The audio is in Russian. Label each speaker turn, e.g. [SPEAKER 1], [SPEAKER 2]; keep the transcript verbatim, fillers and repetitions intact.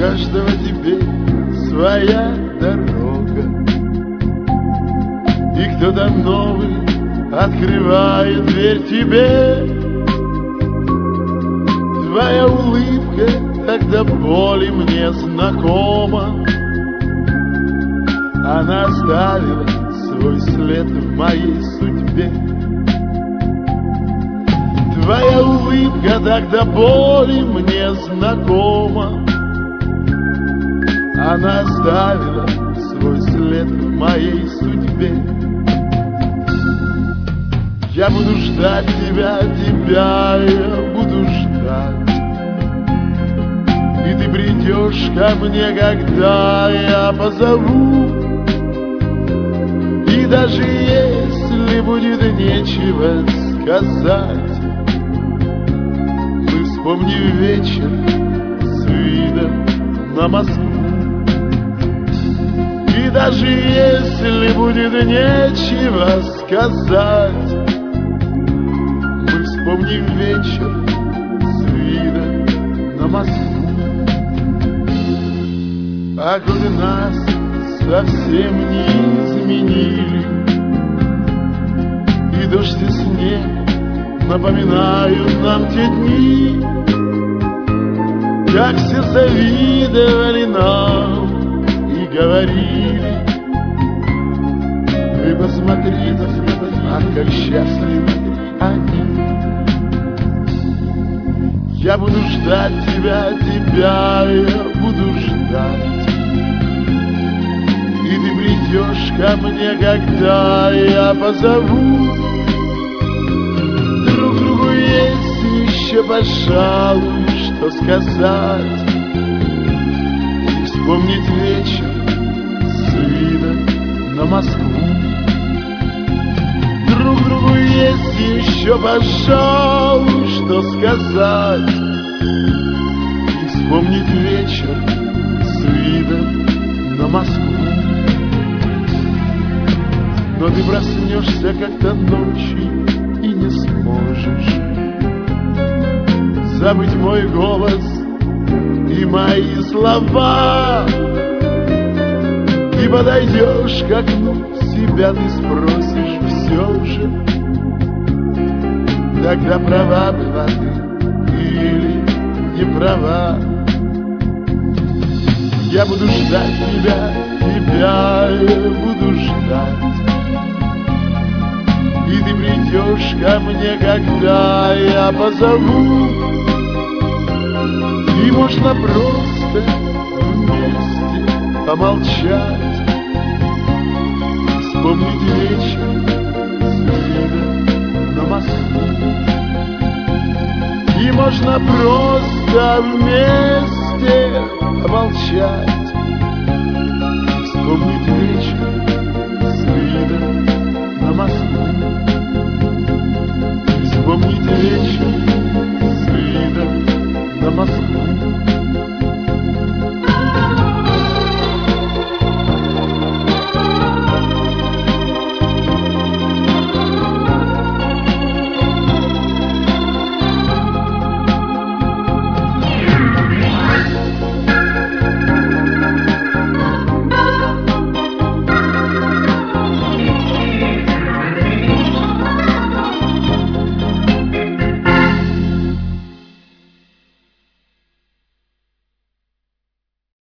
[SPEAKER 1] каждого теперь своя дорога, и кто-то новый открывает дверь тебе. Твоя улыбка так до боли мне знакома, она оставила свой след в моей судьбе. Твоя улыбка так до боли мне знакома, она оставила свой след в моей судьбе. Я буду ждать тебя, тебя я буду ждать, и ты придешь ко мне, когда я позову. И даже если будет нечего сказать, мы вспомним вечер с видом на Москву. И даже если будет нечего сказать, мы вспомним вечер с видом на Москву. А годы нас совсем не изменили, и дождь и снег напоминают нам те дни, как все завидовали нам и говорили: вы посмотрите, ах, как счастливы они. Я буду ждать тебя, тебя я буду ждать, и ты придешь ко мне, когда я позову. Друг другу есть еще, пожалуй, что сказать, и вспомнить вечер с видом на Москву. Друг другу есть еще, пожалуй, что сказать, и вспомнить вечер с видом на Москву. Но ты проснешься как-то ночью и не сможешь забыть мой голос и мои слова. И подойдешь к окну, себя ты спросишь все же: тогда права была ты или не права? Я буду ждать тебя, тебя я буду ждать, и ты придешь ко мне, когда я позову. И можно просто вместе помолчать, вспомнить вечер с видом на Москву. И можно просто вместе помолчать, вспомнить вечер с видом на Москву. Вспомнить вечер с видом на Москву.